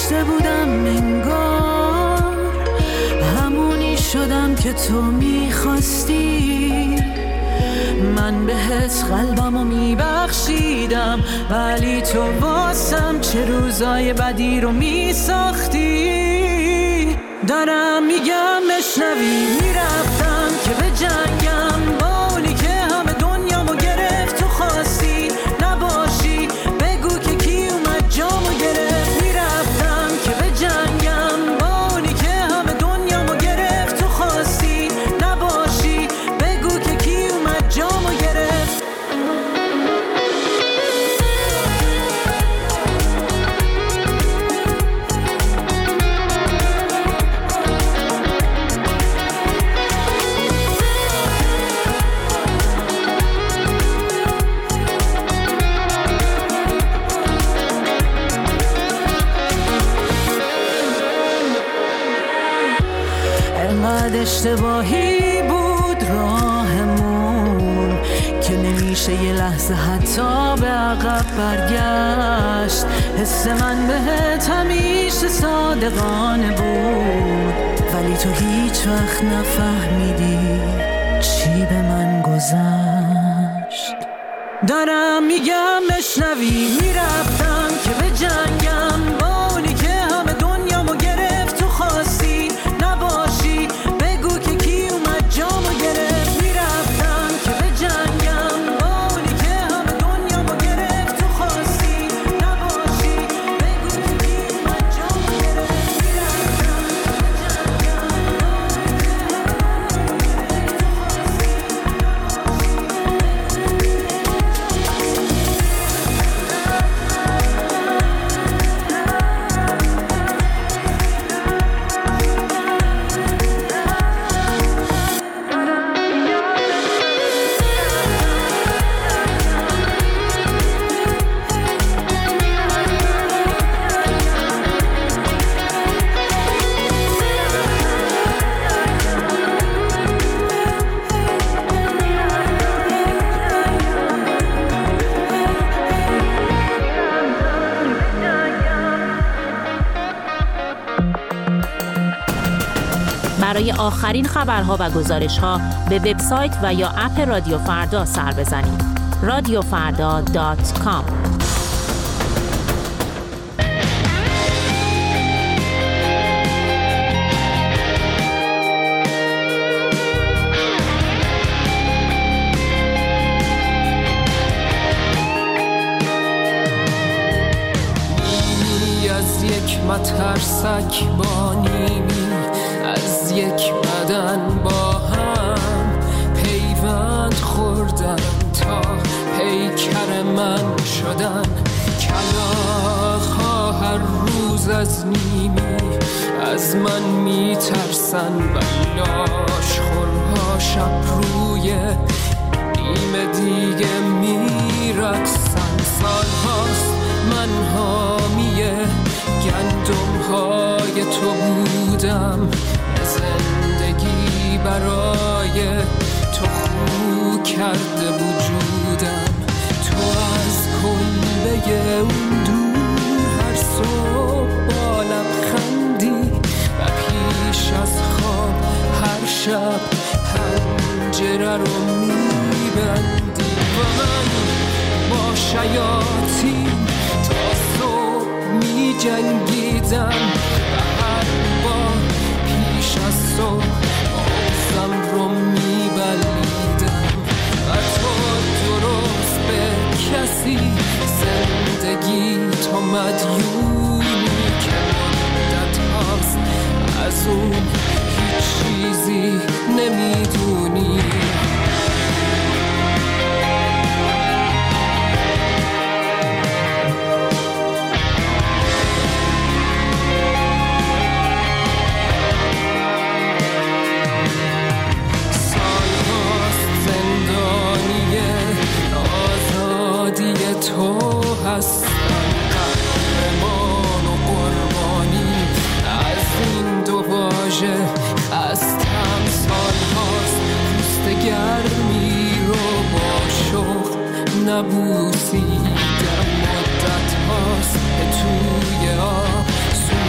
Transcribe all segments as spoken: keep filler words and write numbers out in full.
داشته بودم انگار همونی شدم که تو میخواستی. من بهت قلبمو میبخشیدم ولی تو واسم چه روزای بدی رو میساختی. دارم میگم بشنوی، میرفتم که به جنگم با اونی که همه دنیامو گرفت. تو خواستی نباشی، بگو که کی اومد جامو گرفت. میرفتم که به جنگم با اونی که همه دنیامو گرفت. تو خواستی نباشی، بگو که کی اومد جامو گرفت. انقدر اشتباهی بود راهمون که نمیشه یه لحظه حتی به عقب برگشت. حس من بهت همیشه صادقانه بود ولی تو هیچ وقت نفهمیدی چی به من گذشت. دارم میگم بشنوی، میرفتم که به جنگم با اونی که همه دنیامو گرفت. تو خواستی نباشی، بگو که کی اومد جامو گرفت. میرفتم که به جنگم با اونی که همه دنیامو گرفت. تو خواستی نباشی، بگو که کی اومد جامو گرفت. میرفتم که به برای آخرین خبرها و گزارش‌ها به وبسایت و یا اپ رادیو فردا سر بزنید. رادیو فردا دات کام. از یک مترسک با نیمی، از یک بدن با هم پیوند خوردن تا پیکر من شدن. کلاغ‌ها هر روز از نیمی از من میترسن و لاشخورها شب روی نیم دیگه میرقصن. سالهاست من حامیه گندم‌های تو بودم، زندگی برای تو خو کرده وجودم. تو از کلبه اون دور هر صبح با لبخندی و پیش از خواب هر شب پنجره رو میبندی و من با شیاطین تا صبح می جنگیدم و هر بار پیش از صبح آغزم رو می بلیدم و تو درست به کسی زندگی تو مدیونی که مدت هاست از اون هیچ چیزی نمیدونی. تو هستم قهرمان و قربانی از این دو واژه هستم. سال هاست پوست گرمی رو با شوق نبوسیدم، مدت هاست توی آب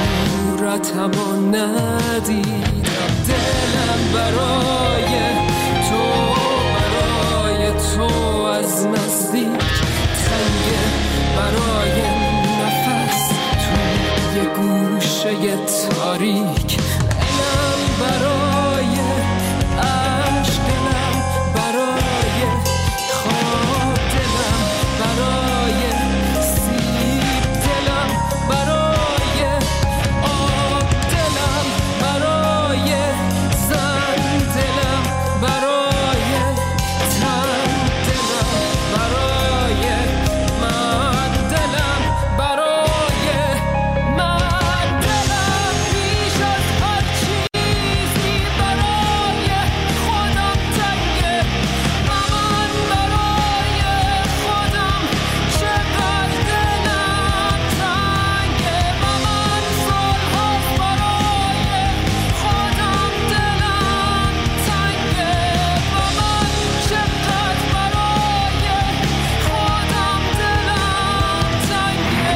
و ندیدم. دلم برای تو برای تو از نزدیک تنگه، برای نفس توی گوشه تاریک. دلم برای عشق، دلم برای خواب، دلم برای سیب، دلم برای آب، دلم برای زن، دلم برای تن، دلم برای من، دلم برای من. دلم بیش از هر چیزی برای خودم تنگه، من برای خودم چقدر دلم تنگه. من سالهاست برای خودم دلم تنگه، من چقدر برای خودم دلم تنگه.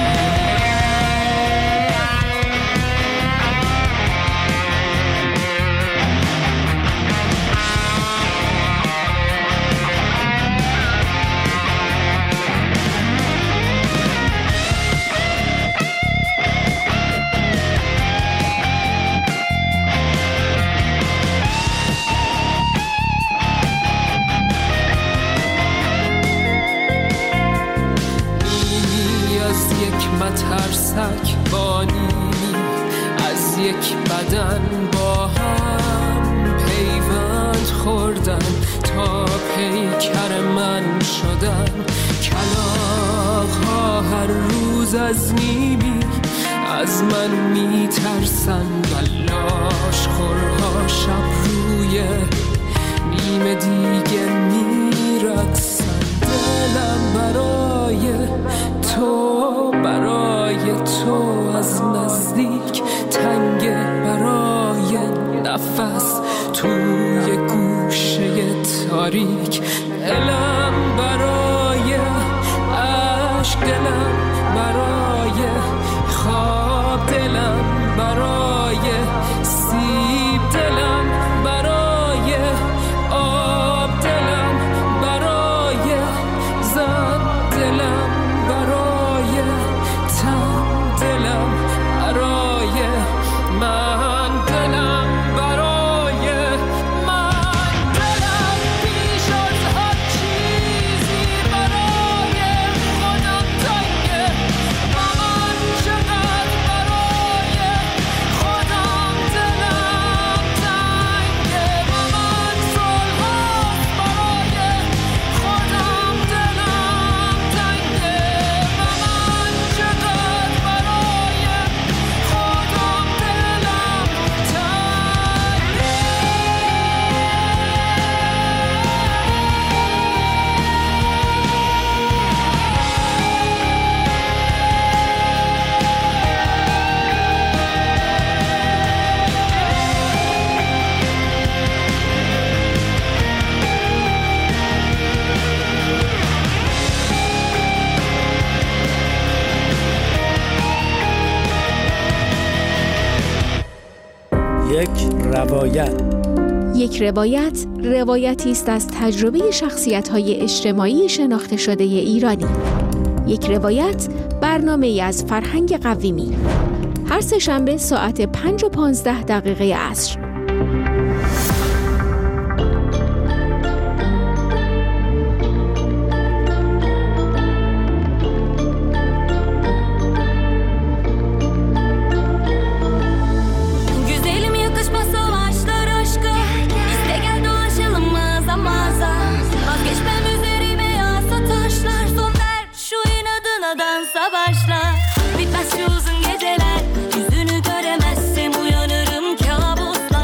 نیمی از یک مترسک با نیمی از یک بدن با هم پیوند خوردن تا پیکر من شدن. کلاغ‌ها هر روز از نیمی از من میترسن و لاشخورها شب روی نیم دیگه میرقصن. دلم برای تو برای تو از نزدیک تنگه، برای نفس توی گوشه تاریک. دلم برای عشق، دلم برای خواب، دلم برای سیب، دلم برای آب، دلم برای زن، دلم برای تن، دلم برای من، دلم برای من. دلم بیش از هر چیزی برای خودم تنگه، من چقدر برای خودم دلم تنگه. من سالهاست برای خودم دلم تنگه، من چقدر برای خودم دلم تنگه. یک روایت. یک روایت روایتی است از تجربه شخصیت‌های اجتماعی شناخته شده ایرانی. یک روایت برنامه‌ای از فرهنگ قویمی. هر سه شنبه ساعت پنج و پانزده دقیقه عصر. Bitmez şu uzun geceler, yüzünü göremezsem uyanırım kabuslar.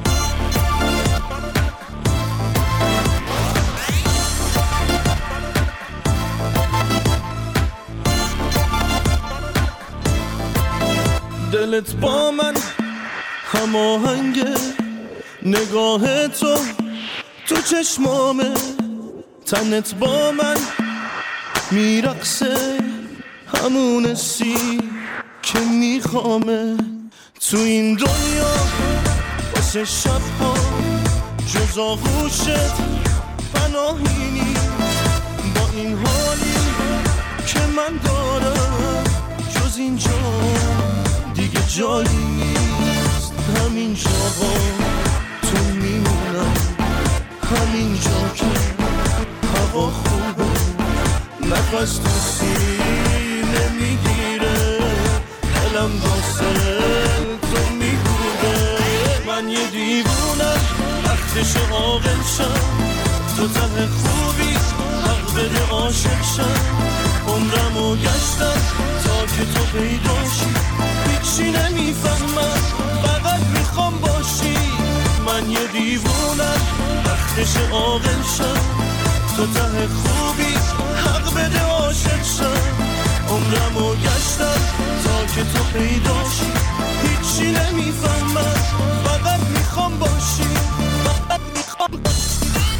دلت با من هماهنگه، نگاه تو تو چشمامه، تنت با من میرقصه، همون سی که میخوامه. تو این دنیا واسه شبها جز آغوشت پناهی نیست، با این حالی که من دارم جز اینجا دیگه جایی نیست. همین جا با تو میمونم، همین جا که هوا خوبه، نفس تو سینه میگیره، دلم واسه تو میگوده. من یه دیوونم وقتش عاقل شم، تو ته خوبی حق بده عاشق شم. عمرمو گشتم تا که تو پیداشی، هیچی نمیفهمم فقط میخوام باشی. من یه دیوونم وقتش عاقل شم، تو ته خوبی حق بده عاشق شم. عمرمو گشتم تا که تو پیداشی، هیچی نمیفهمم فقط میخوام باشی، فقط میخوام باشی.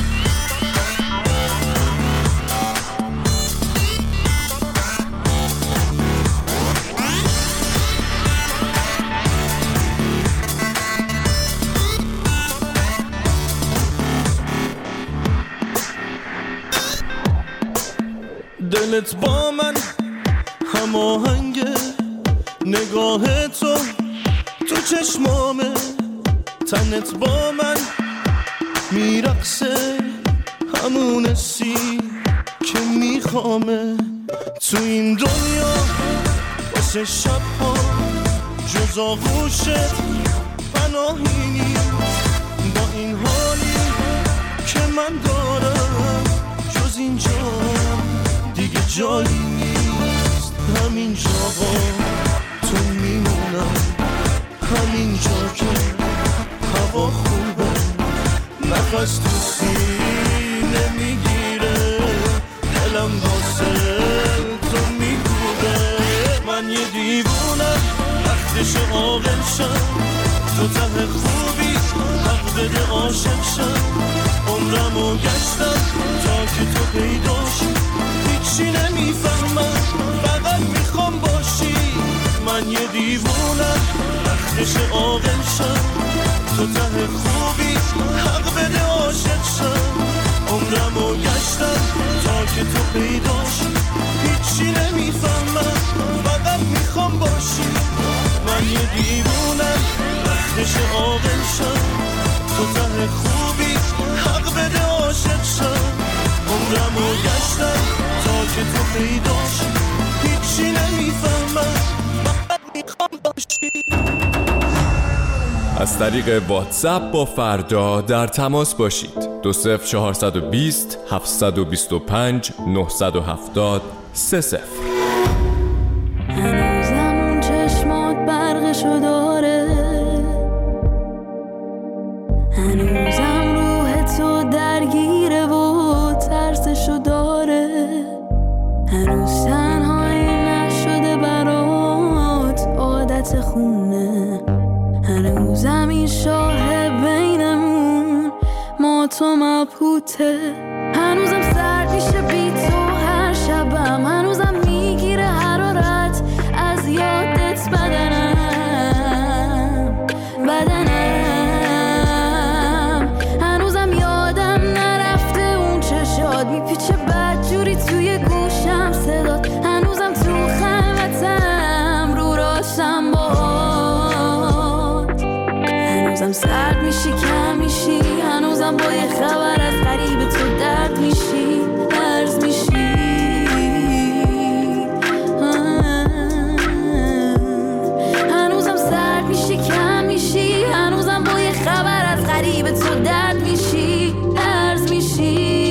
دلت با من هماهنگه، نگاه تو تو چشمامه، تنت با من میرقصه، همون سی که میخوامه. تو این دنیا واسه شبها جز آغوشت پناهی نیست، با این حالی که من دارم جز اینجا دیگه جایی نیست. همین جا با تو میمونم، همین جا که هوا خوبه، نفس تو سینه میگیره، دلم واسه تو میگوده. من یه دیوونم وقتش عاقل شم، تو ته خوبی حق بده عاشق شم. عمرمو گشتم تا که تو پیداشی، هیچی نمیفهمم فقط میخوام باشی. من یه دیوونم وقتش عاقل شم، تو ته خوبی حق بده عاشق شم. عمرمو گشتم تا که تو پیداشی، هیچی نمیفهمم فقط میخوام باشی. من یه دیوونم وقتش عاقل شم، تو ته خوبی حق بده عاشق شم. عمرمو گشتم تا که تو پیداشی، هیچی نمیفهمم فقط میخوام باشی. از طریق واتساپ با فردا در تماس باشید. دو صفر چهارصد و بیست هفتصد و بیست و پنج نهصد و هفتاد سه صفر. هنوزم اون چشمات برقشو داره، هنوزم روح تو درگیره و ترسشو داره، هنوز تنهایی نشده برات عادت خونه، هنوزم این شاه بینمون ما تو مبهوته، هنوزم سرد میشه بی تو هر شبم، هنوزم میگیره حرارت از یادت بدنم بدنم، هنوزم یادم نرفته اون چشات میپیچه بدجوری توی گوشم صدات، هنوزم تو خلوتم رو راشم باد، هنوزم سرد میشی کم میشی، هنوزم با یه خبر از غریب تو درد میشی درز میشی، هنوزم سرد میشی کم میشی، هنوزم با یه خبر از غریب تو درد میشی درز میشی.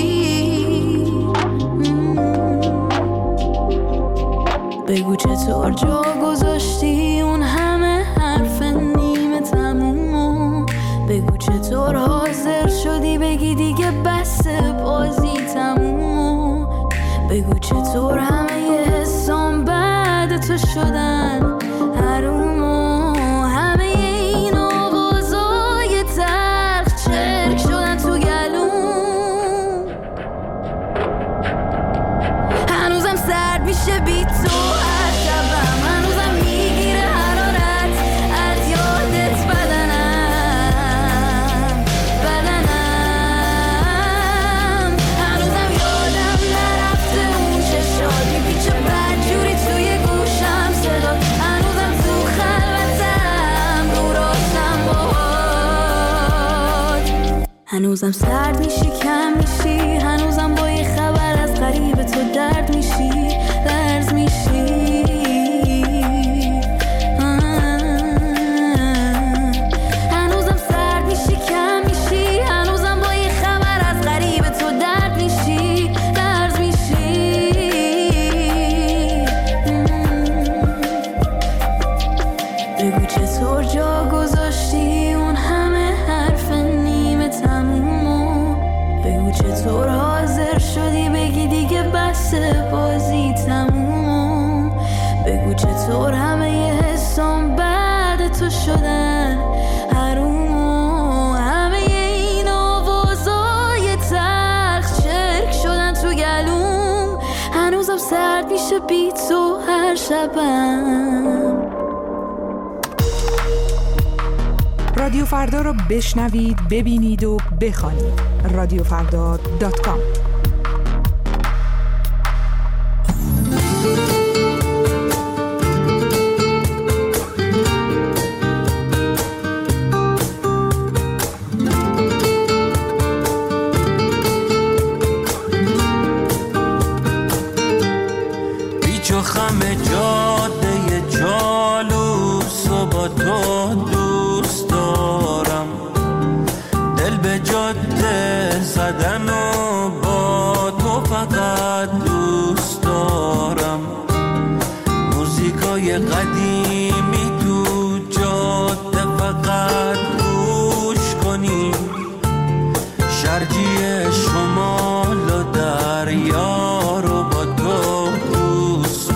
بگو چطور جا گذاشتی اون همه حرف نیمه تمومو، بگو چطور حاضر شدی بگی دیگه بس بازی تمومو، چطور همه حسام بعد تو شدن حرومو هنوزم سرد میشی کم میشی، هنوزم با یه خبر از غریب تو درد میشی، لرز میشی. هنوزم سرد میشی کم میشی، هنوزم با یه خبر از غریب تو درد میشی، لرز میشی. بگو چطور جا گذاشتی اون همه حرف نیمه تمومو، بگو چطور حاضر شدی بگی دیگه بس بازی تمومو، بگو چطور همه یه حسام بعد تو شدن حرومو، همه این آوازای تلخ چرک شدن تو گلوم، هنوزم سرد میشه بی تو هر شبم. رادیو فردا رو بشنوید، ببینید و بخوانید. رادیو فردا دات کام. بیچ و خم جاده جالوس و با تو دوست دارم، دل به جاده زدن و با تو فقط دوست دارم، موزیکای قدیمی تو جاده فقط گوش کنی، شرجی شمال و دریا رو با تو دوست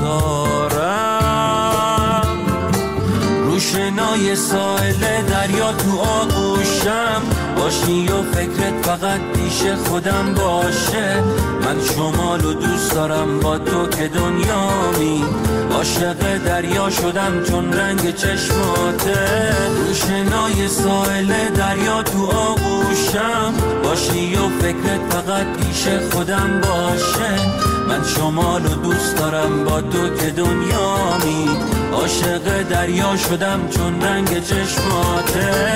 دارم، روشنای ساحل دریا تو آغوشم باشی و فکرت فقط پیش خودم باشه، من شمال و دوست دارم با تو که دنیامی، عاشق دریا شدم چون رنگ چشماته، روشنای ساحل دریا تو آغوشم باشی و فکرت فقط پیش خودم باشه، من شمال و دوست دارم با تو که دنیامی، عاشق دریا شدم چون رنگ چشماته.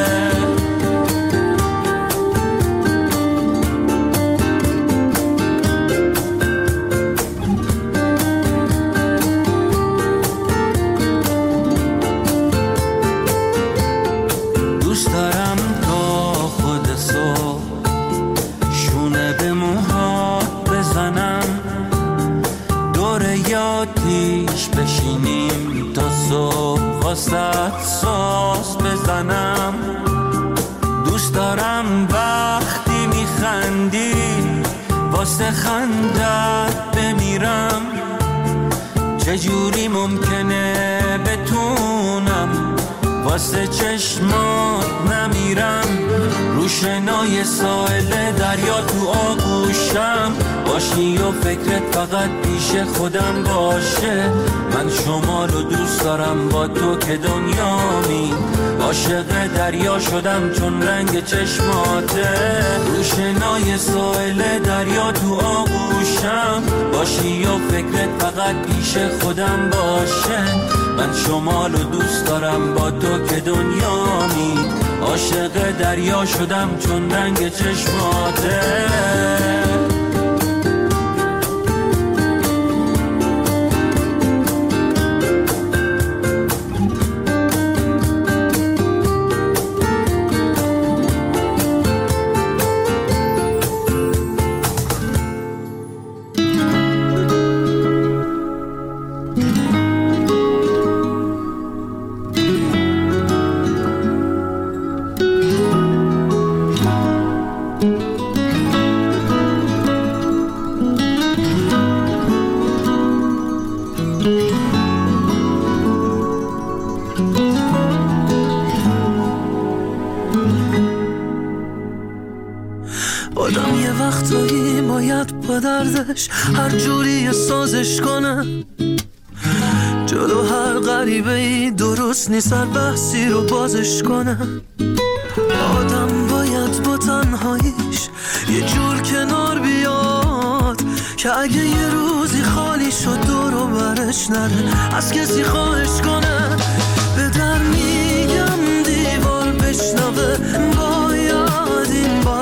دوست دارم تا خود صبح شونه به موهات بزنم، دور یادیش بشینیم تا صبح واسه ساز بزنم، دوست دارم وقتی میخندی واسه خندت بمیرم، چجوری ممکنه بتونم واسه چشمات نمیرم، روشنای ساحل دریا تو آغوشم باشی و فکرت فقط پیش خودم باشه، من شمال و دوست دارم با تو که دنیامی، عاشق دریا شدم چون رنگ چشماته، روشنای ساحل دریا تو آغوشم باشی و فکرت فقط پیش خودم باشه، من شمال و دوست دارم با تو که دنیامی، عاشق دریا شدم چون رنگ چشماته. آدم یه وقتایی باید با دردش هر جوری سازش کنه، جلو هر غریبه ای درست نیست هر بحثی رو بازش کنه، آدم باید با تنهاییش یه جور کنار بیاد که اگه یه روزی خالی شد دور و برش نره از کسی خواهش کنه، به در میگم دیوار بشنوه باید این با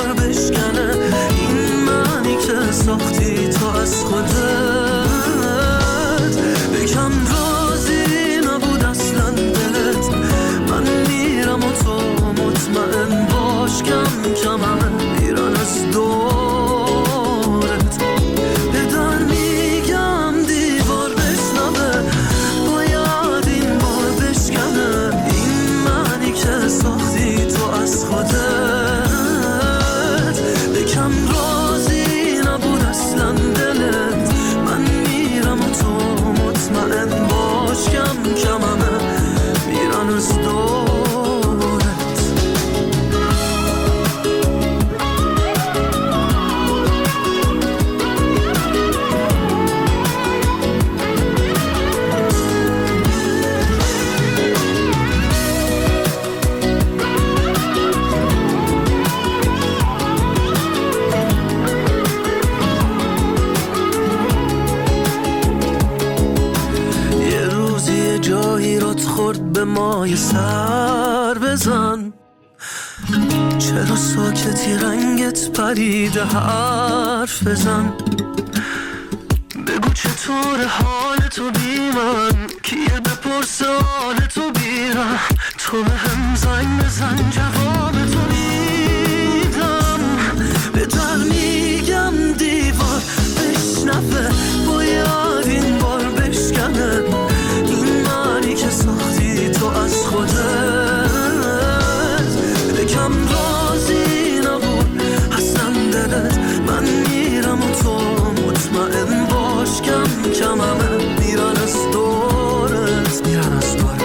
مایه سر بزن. چرا ساکتی رنگت پریده حرف بزن. بگو چطور حال تو بی من، کیه بپرس حال تو بیرم. تو به هم زنگ بزن جواب تو میدم. به در میگم دیوار بشنفه، باید این بار بشکنه. این معنی که ساختی تو از خودت. بکم رازی نبود اصلا دلت. من میرم و تو مطمئن باش کم کم همه میرن از دورت، میرن از دورت.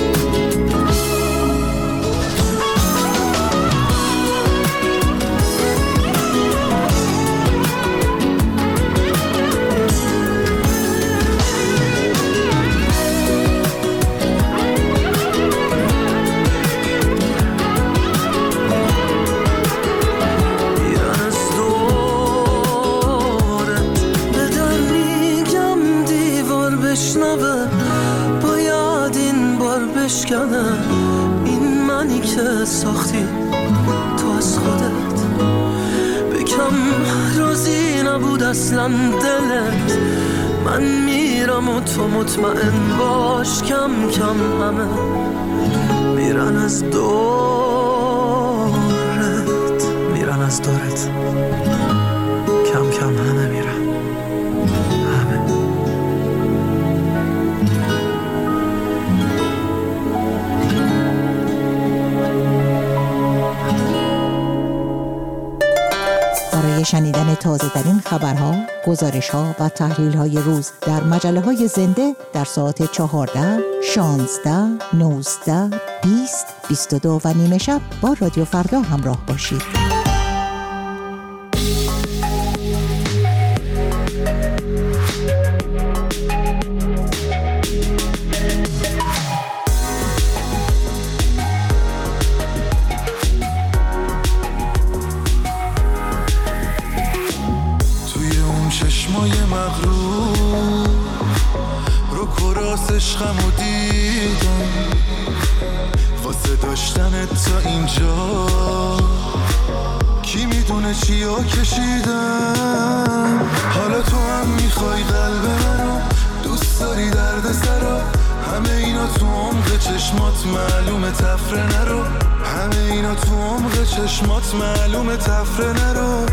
این منی که ساختی تو از خودت. بکم راضی نبود اصلا دلت. من میرم و تو مطمئن باش کم کم همه میرن از دورت، میرن از دورت. کم کم همه میرن. شنیدن تازه ترین خبرها، گزارش‌ها و تحلیل‌های روز در مجله‌های زنده در ساعت چهارده، شانزده، نوزده، بیست، بیست و دو و نیمه شب با رادیو فردا همراه باشید. عشقمو دیدم واسه داشتنت تا اینجا. کی میدونه چیا کشیدم. حالا تو هم میخوای قلب منو، دوست داری درد سرا. همه اینا تو عمق چشمات معلومه تفره نرو. همه اینا تو عمق چشمات معلومه تفره نرو.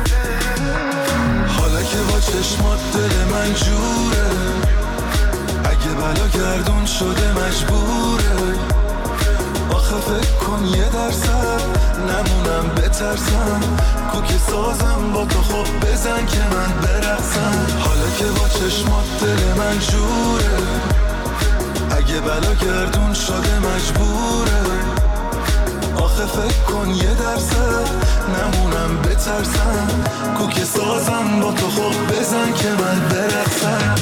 حالا که با چشمات دل من جوره، اگه بلا گردون شده مجبوره. آخه فکر کن یه درصد نمونم بترسم. کوک سازم با تو خب بزن که من برقصم. حالا که با چشمات دل من جوره، اگه بلا گردون شده مجبوره. آخه فکر کن یه درصد نمونم بترسم. کوک سازم با تو خب بزن که من برقصم.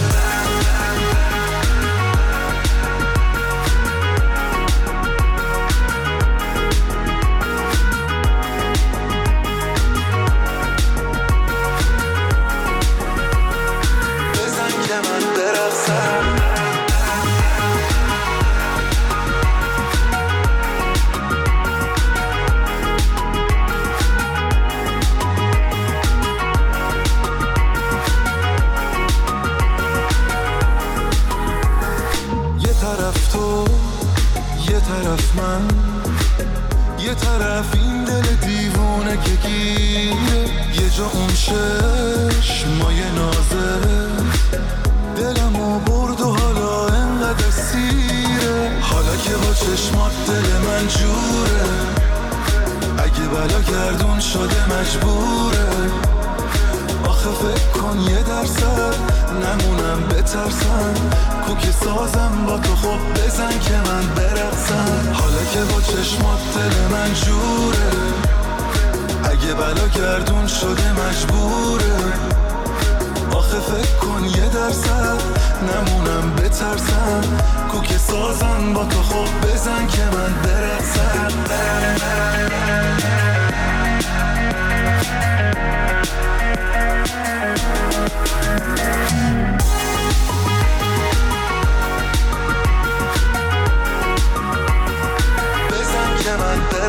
من یه طرف این دل دیوونه که گیره، یه جا اون چشمای نازت دلمو برد و حالا انقدر سیره. حالا که با چشمات دل من جوره، اگه بلا گردون شده مجبوره. آخه فکر کن یه درصد نمونم بترسم. کوک سازم با تو خب بزن که من برقصم. حالا که با چشمات دل من جوره، اگه بلا گردون شده مجبوره. آخه فکر کن یه درصد نمونم بترسم. کوک سازم با تو خب بزن که من برقصم.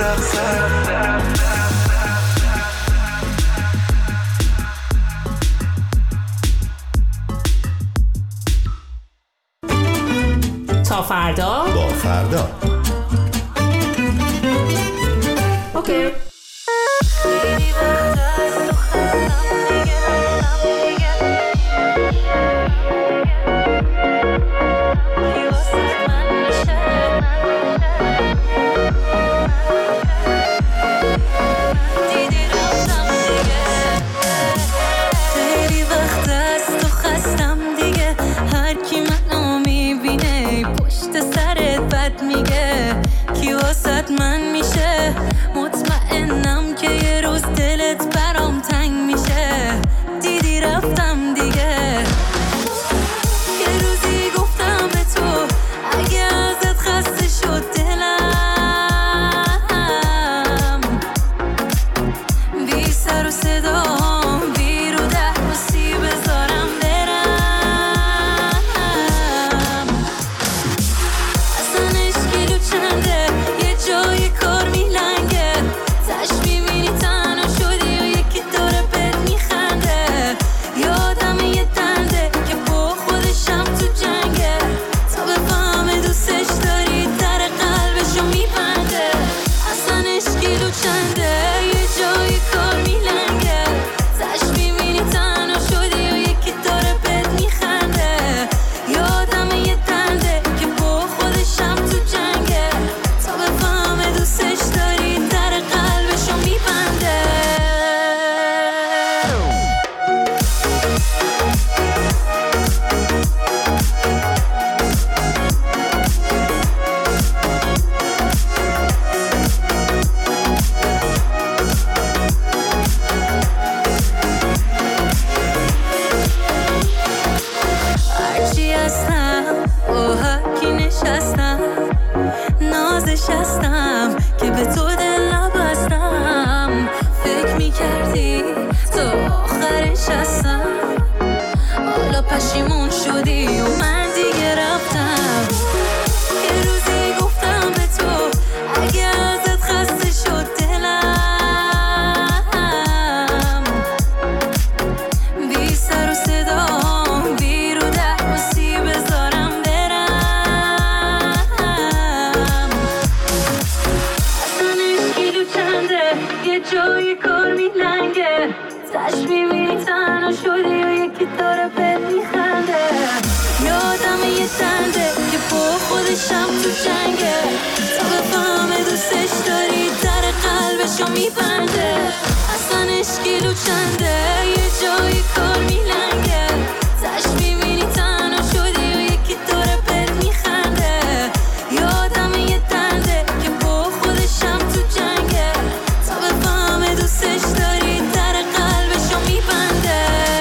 برقصم. تا فردا با فردا. اوکی. خیلی وقت از تو خستم دیگه، هر کی منو میبینه پشت سرت بد میگه، کی واسط من میشه، مطمئنم که یه روز دلت برام تنگ میشه. دیدی رفتم دیگه، یه روزی گفتم به تو اگه ازت خسته شد دلم، بی سر و صدام بی رو ده بسی بذارم برم. اصلا اشکیلو چنده یه جای کار میلنگه، تش میبینی تنها شدی و یکی داره بهت میخنده. یادم یه دنده که با خودشم تو جنگه، تا بفهمه دوستش داری در قلبشو میبنده. اصلا اشکیلو چنده یه جای کار میلنگه، تش میبینی تنها شدی و یکی داره بهت میخنده. یادم یه دنده که با خودشم تو جنگه، تا بفهمه دوستش داری در قلبشو میبنده. هرچی هستم با هرکی نشستم، نازش هستم که به تو دل نبستم. فکر میکردی تو آخرش هستم، حالا پشیمون شدی و من دیگه رفتم. یه روزی گفتم به تو اگه ازت خسته شد دلم، بی سر و صدام بی رو ده بسی بذارم برم. اصلا اشکیلو چنده یه جای کار میلنگه، تش میبینی تنها شدی و یکی داره بهت میخنده. یادم یه دنده که با خودشم تو جنگه، تا بفهمه دوستش داری در قلبشو میبنده. اصلا اشکیلو چنده یه جای کار میلنگه، تش میبینی تنها شدی و یکی داره بهت میخنده. یادم یه دنده که با خودشم تو جنگه، تا بفهمه دوستش داری در قلبشو میبنده.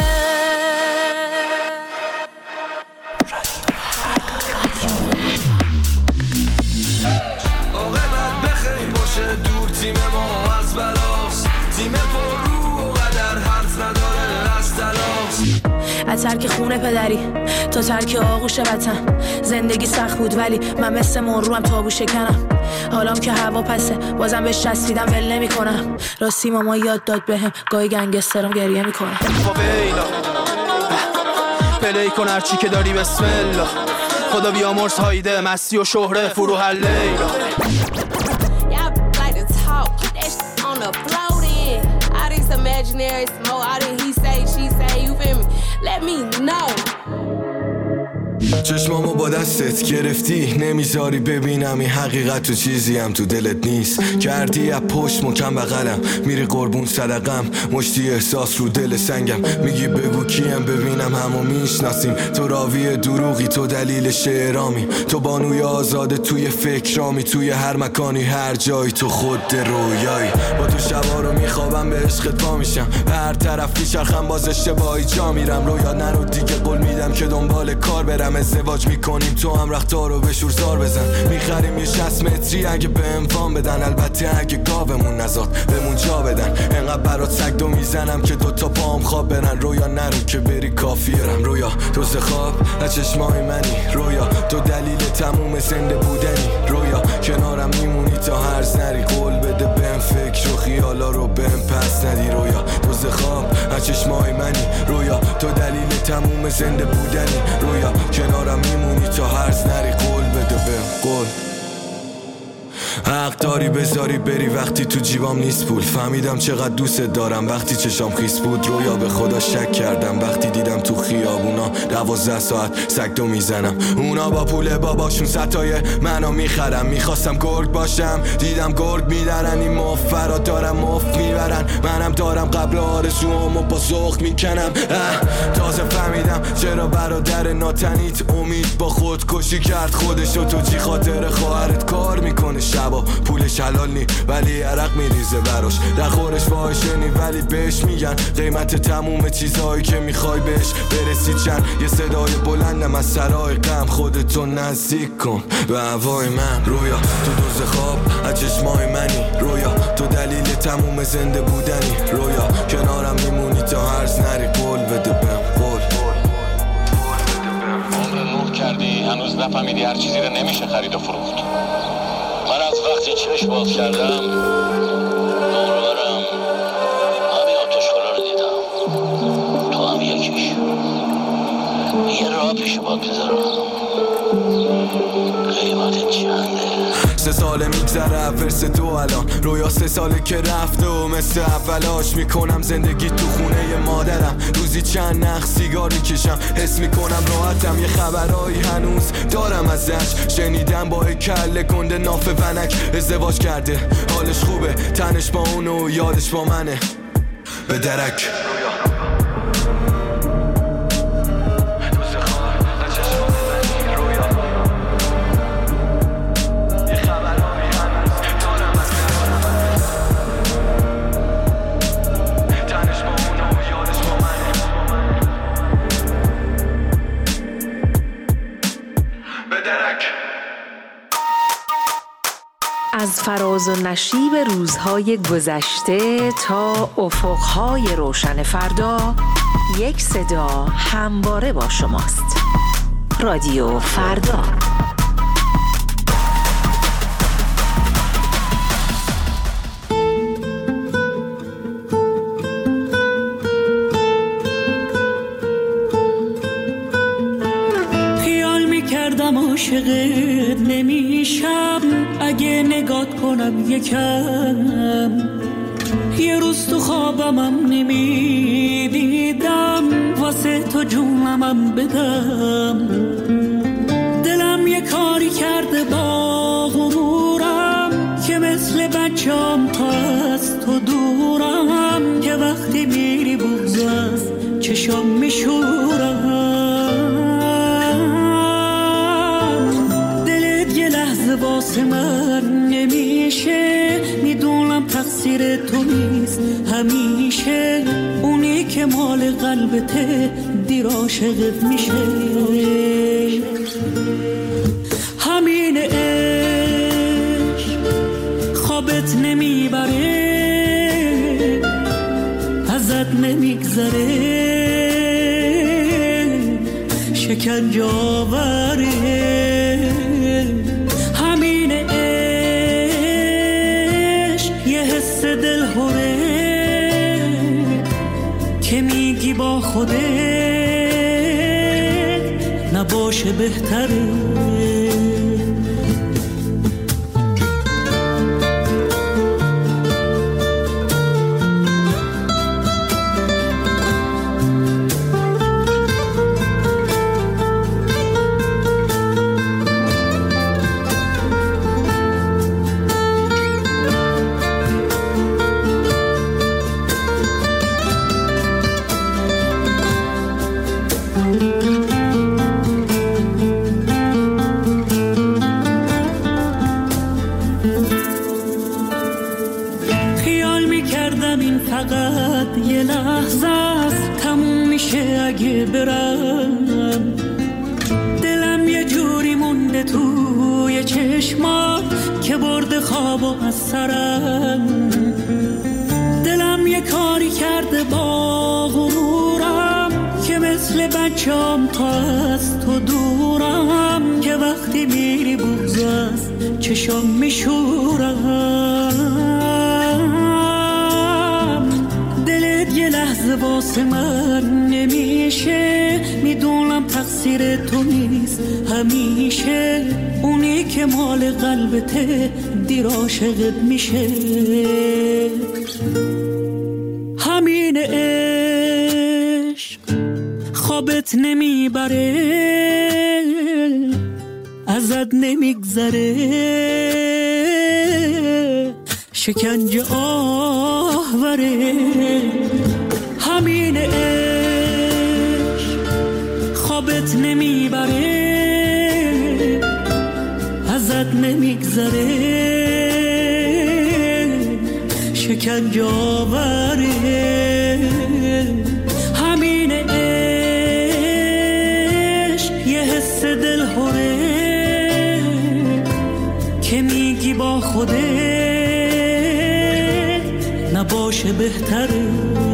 عاقبت بخیر باشه دور تیم ما از بلاست، تیم پر رو و قدر حرف نداره از تلاست. از ترک خونه پدری تا ترک آغوش وطن، زندگی سخت بود ولی من مثل مروم تابو شکنم. حالام که هوا پسه بازم بهش چسبیدم ول نمی کنم. راستی ماما یاد داد بهم گاهی گنگسترم گریه میکنم. فاویلا پلی کن هرچی که داری بسم الله، خدا بیامرز هایده مستی و شهره فروح لیلا. Imaginary smoke, all that he say, she say, you feel me? Let me know. چشمامو با دستت گرفتی نمیذاری ببینم این حقیقت تو چیزی هم تو دلت نیست. کردی از پشت مکم بغلم، میری قربون صدقم، مشتی احساس رو دل سنگم. میگی بگو کیم ببینم همو میشناسیم. تو راوی دروغی، تو دلیل شعرامی، تو بانوی آزاده توی فکرامی. توی هر مکانی هر جایی تو خود رویایی. با تو شبا رو میخوابم به عشقت پا میشم، به هر طرف میچرخم باز اشتباهی جا میرم. رویا نرو دیگه قول میدم که دنبال کار برم. ازدواج میکنیم تو هم رختار رو به شورزار بزن. میخریم یه شصت متری اگه به اموان بدن، البته اگه گاومون نزاد بمون جا بدن. انقدر برات سگ دو میزنم که دوتا پام خواب برن. رویا نرو که بری کافیرم. رویا تو خواب از چشمای منی، رویا تو دلیل تموم زنده بودنی. رویا کنارم میمونی تا هر سری قول بده از چشمای منی رویا، تو دلیل تموم زنده بودنی رویا، کنارم میمونی تا هرز نری، قول بده بهم قول. حق داری بذاری بری وقتی تو جیبام نیست پول، فهمیدم چقدر دوست دارم وقتی چشام خیس بود، رویا به خدا شک کردم وقتی دیدم تو خیابونا دوازده ساعت سگدو میزنم، اونا با پول باباشون ستای منو میخرم، میخواستم گرگ باشم دیدم گرگ میدارن، این مفرا دارم مفت میبرن، منم دارم قبل آرزوامو با ذوق میکنم، تازه فهمیدم چرا برادر ناتنیت امید با خودکشی کرد خودشو، تو چی خاطر خواهرت کار میکنه شبا، پولش حلال نی ولی عرق میریزه براش، در خورش فاحشه نی ولی بهش میگن قیمت تموم چیزهایی که میخوای بهش برسی چند، یه صدای بلندم از سرای غم، خودتو نزدیک کن به هوای من رویا، تو دوز خواب از چشمای منی رویا، تو دلیل تموم زنده بودنی رویا، کنارم میمونی تا هرز نری، قول بده بهم قول. عمر نور کردی هنوز نفهمیدی هر چیزی رو نمیشه خرید و فروخت. من از وقتی چشم باز کردم دوربرم همین آتش‌خالا رو دیدم، تو هم یکیش، یه راه پیش باد بذارم، قیمت چنده؟ سه ساله میگذره فرس تو الان رویا، سه ساله که رفته و مثل اولاش میکنم زندگی تو خونه مادرم، روزی چند نخ سیگار میکشم، حس میکنم راحتم، یه خبرایی هنوز دارم ازش، شنیدم با کله کنده ناف ونک ازدواج کرده، حالش خوبه تنش با اونو و یادش با منه به درک. از فراز و نشیب روزهای گذشته تا افقهای روشن فردا، یک صدا همواره با شماست. رادیو فردا. خیال میکردم عاشقت نمیشم اگه نگات کنم یکم، یه روز تو خوابمم نمیدیدم واسه تو جونمم بدم، دلم یه کاری کرده با غرورم که مثل بچم تا از تو دورم، که وقتی میری بغض از چشم میشورم، واسه من نمیشه، میدونم تقصیر تو نیست همیشه، اونی که مال قلبته دیر عاشقت میشه، همین عشق خوابت نمیبره، ازت نمیگذره، شکنجه آوره، با خودت نباشه بهتره. برم دلم یه جوری مونده توی چشمات که برده خوابو از سرم، دلم یه کاری کرده با غرورم که مثل بچم تا از تو دورم، که وقتی میری بغض از چشم میشورم، دلت یه لحظه با واسه من نمیشه، میدونم تقصیر تو نیست همیشه، اونی که مال قلبته دیر عاشقت میشه. همین عشق خوابت نمیبره، ازت نمیگذره، شکنجه آهوره. همین عشق خوابت نمیبره، ازت نمیگذره، شکنجه آوره. همین عشق یه حس دلهوره که میگی با خودت نباشه بهتره.